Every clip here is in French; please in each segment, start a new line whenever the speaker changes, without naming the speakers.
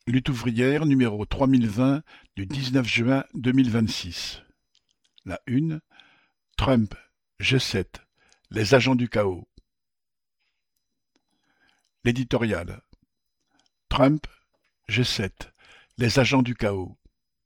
Lutte ouvrière numéro 3020 du 19 juin 2026. La une. Trump, G7, les agents du chaos. L'éditorial. Trump, G7, les agents du chaos.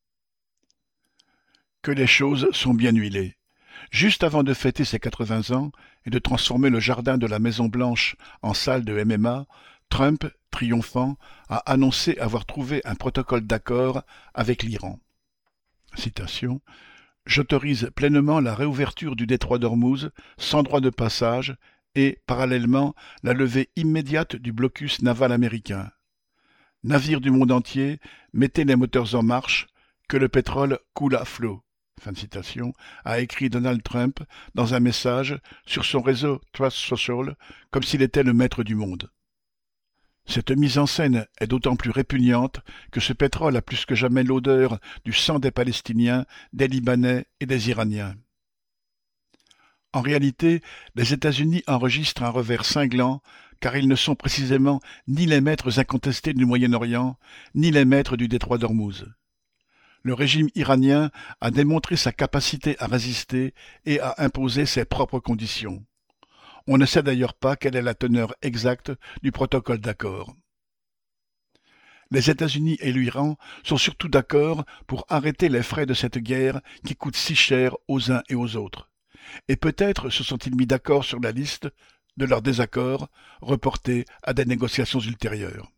Que les choses sont bien huilées. Juste avant de fêter ses 80 ans et de transformer le jardin de la Maison-Blanche en salle de MMA, Trump, triomphant, a annoncé avoir trouvé un protocole d'accord avec l'Iran. Citation. J'autorise pleinement la réouverture du détroit d'Ormuz sans droit de passage et, parallèlement, la levée immédiate du blocus naval américain. Navires du monde entier, mettez les moteurs en marche, que le pétrole coule à flot. Fin de citation, a écrit Donald Trump dans un message sur son réseau Truth Social, comme s'il était le maître du monde. Cette mise en scène est d'autant plus répugnante que ce pétrole a plus que jamais l'odeur du sang des Palestiniens, des Libanais et des Iraniens. En réalité, les États-Unis enregistrent un revers cinglant, car ils ne sont précisément ni les maîtres incontestés du Moyen-Orient, ni les maîtres du détroit d'Ormuz. Le régime iranien a démontré sa capacité à résister et à imposer ses propres conditions. On ne sait d'ailleurs pas quelle est la teneur exacte du protocole d'accord. Les États-Unis et l'Iran sont surtout d'accord pour arrêter les frais de cette guerre qui coûte si cher aux uns et aux autres. Et peut-être se sont-ils mis d'accord sur la liste de leurs désaccords, reportés à des négociations ultérieures.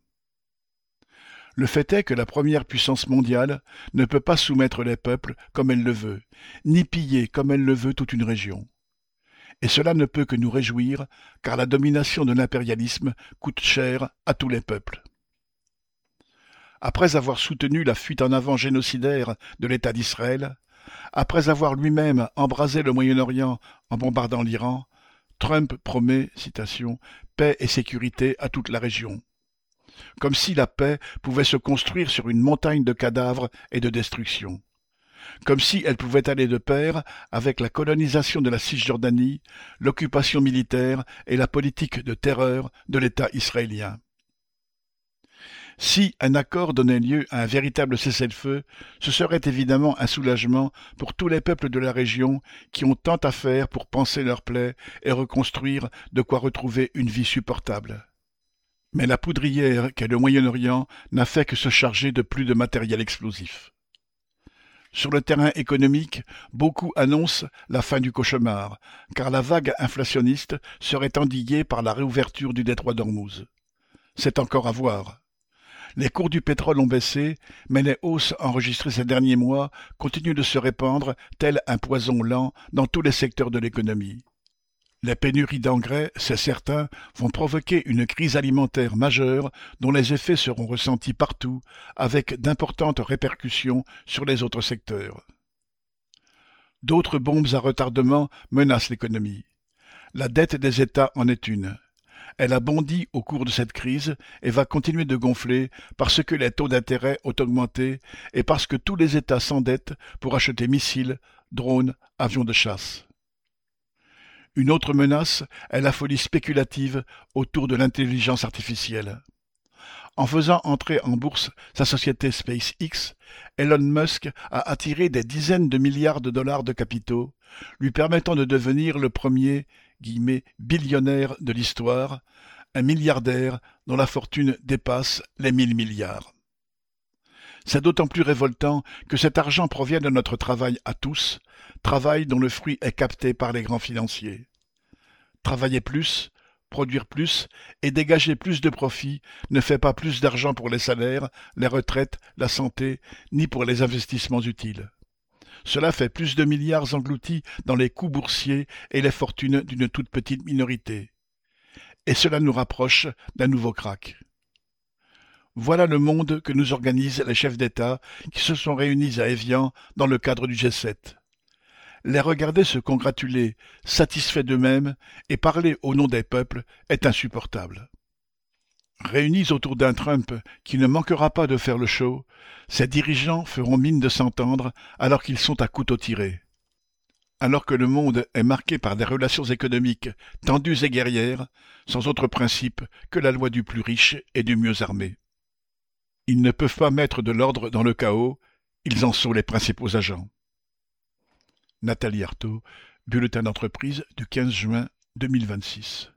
Le fait est que la première puissance mondiale ne peut pas soumettre les peuples comme elle le veut, ni piller comme elle le veut toute une région. Et cela ne peut que nous réjouir, car la domination de l'impérialisme coûte cher à tous les peuples. Après avoir soutenu la fuite en avant génocidaire de l'État d'Israël, après avoir lui-même embrasé le Moyen-Orient en bombardant l'Iran, Trump promet, citation, « paix et sécurité à toute la région ». Comme si la paix pouvait se construire sur une montagne de cadavres et de destruction. Comme si elle pouvait aller de pair avec la colonisation de la Cisjordanie, l'occupation militaire et la politique de terreur de l'État israélien. Si un accord donnait lieu à un véritable cessez-le-feu, ce serait évidemment un soulagement pour tous les peuples de la région qui ont tant à faire pour panser leurs plaies et reconstruire de quoi retrouver une vie supportable. Mais la poudrière qu'est le Moyen-Orient n'a fait que se charger de plus de matériel explosif. Sur le terrain économique, beaucoup annoncent la fin du cauchemar, car la vague inflationniste serait endiguée par la réouverture du détroit d'Ormuz. C'est encore à voir. Les cours du pétrole ont baissé, mais les hausses enregistrées ces derniers mois continuent de se répandre tel un poison lent dans tous les secteurs de l'économie. Les pénuries d'engrais, c'est certain, vont provoquer une crise alimentaire majeure dont les effets seront ressentis partout, avec d'importantes répercussions sur les autres secteurs. D'autres bombes à retardement menacent l'économie. La dette des États en est une. Elle a bondi au cours de cette crise et va continuer de gonfler parce que les taux d'intérêt ont augmenté et parce que tous les États s'endettent pour acheter missiles, drones, avions de chasse. Une autre menace est la folie spéculative autour de l'intelligence artificielle. En faisant entrer en bourse sa société SpaceX, Elon Musk a attiré des dizaines de milliards de dollars de capitaux, lui permettant de devenir le premier « billionnaire » de l'histoire, un milliardaire dont la fortune dépasse les 1000 milliards. C'est d'autant plus révoltant que cet argent provient de notre travail à tous, travail dont le fruit est capté par les grands financiers. Travailler plus, produire plus et dégager plus de profits ne fait pas plus d'argent pour les salaires, les retraites, la santé, ni pour les investissements utiles. Cela fait plus de milliards engloutis dans les coûts boursiers et les fortunes d'une toute petite minorité. Et cela nous rapproche d'un nouveau krach. Voilà le monde que nous organisent les chefs d'État qui se sont réunis à Évian dans le cadre du G7. Les regarder se congratuler, satisfaits d'eux-mêmes, et parler au nom des peuples est insupportable. Réunis autour d'un Trump qui ne manquera pas de faire le show, ces dirigeants feront mine de s'entendre alors qu'ils sont à couteau tiré. Alors que le monde est marqué par des relations économiques tendues et guerrières, sans autre principe que la loi du plus riche et du mieux armé. Ils ne peuvent pas mettre de l'ordre dans le chaos, ils en sont les principaux agents. Nathalie Arthaud, Bulletin d'entreprise du 15 juin 2026.